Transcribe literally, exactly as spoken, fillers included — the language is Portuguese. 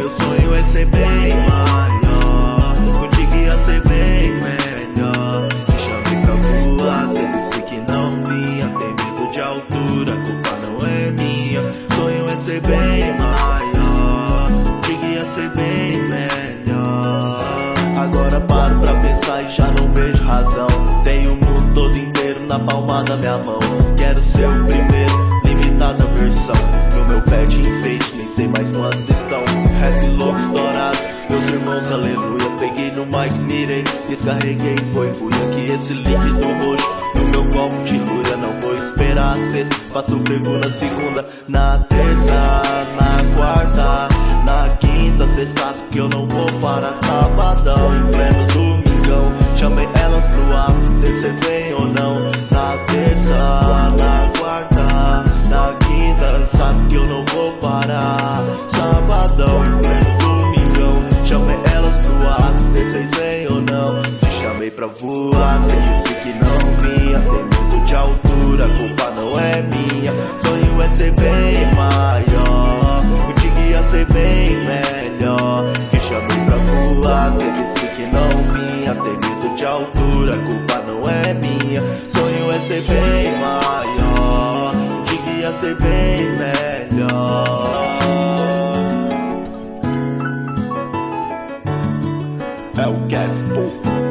Meu sonho é ser bem maior, contigo ia ser bem melhor. Te chamei pra voar, cê disse que não vinha. Tem medo de altura, a culpa não é minha. Sonho é ser bem maior, contigo ia ser bem melhor. Agora paro pra pensar e já não vejo razão. Tenho o mundo todo inteiro na palma da minha mão. Quero ser o primeiro, limitada versão. No meu pé de enfeite, nem sei mais quantos estão. Rap louco estourado, meus irmãos, aleluia. Peguei no mic, mirei, descarreguei, foi buia. Que esse líquido roxo no meu copo de lura. Não vou esperar a sexta, faço frevo na segunda, na terça, na quarta, na quinta. Cê sabe que eu não vou parar. Sabadão, em pleno domingão, chamei elas pro ar, vê cê vem ou não. Na terça, na quarta, na quinta, sabe que eu não vou parar. Sabadão, em pleno domingão, chamei elas pro ar, vê cês vem ou não. Te chamei pra voar, cê disse que não vinha. Tem medo de altura, a culpa não é minha. Sonho é ser bem maior, contigo ia ser bem melhor. Te chamei pra voar, cê disse que não vinha. Tem medo de altura, a culpa não é minha. Sonho é ser bem maior, contigo ia ser bem melhor. É o Caspo.